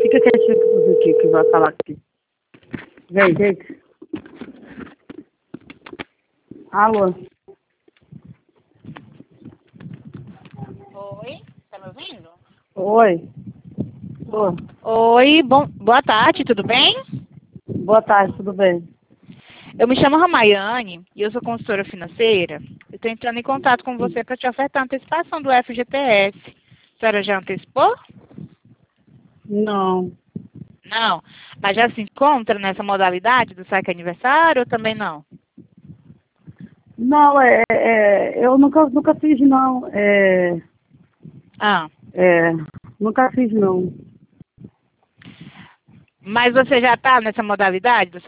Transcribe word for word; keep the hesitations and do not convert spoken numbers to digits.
Fica quietinho aqui que vai falar aqui. Vem, vem. Alô? Oi, tá me ouvindo? Oi. Oi. Oi, bom, boa tarde, tudo bem? Boa tarde, tudo bem? Eu me chamo Ramaiane e eu sou consultora financeira. Eu estou entrando em contato com você para te ofertar a antecipação do F G T S. A senhora já antecipou? Não. Não. Mas já se encontra nessa modalidade do saque aniversário ou também não? Não, é, é eu nunca, nunca fiz não. É, Ah. é, nunca fiz não. Mas você já está nessa modalidade do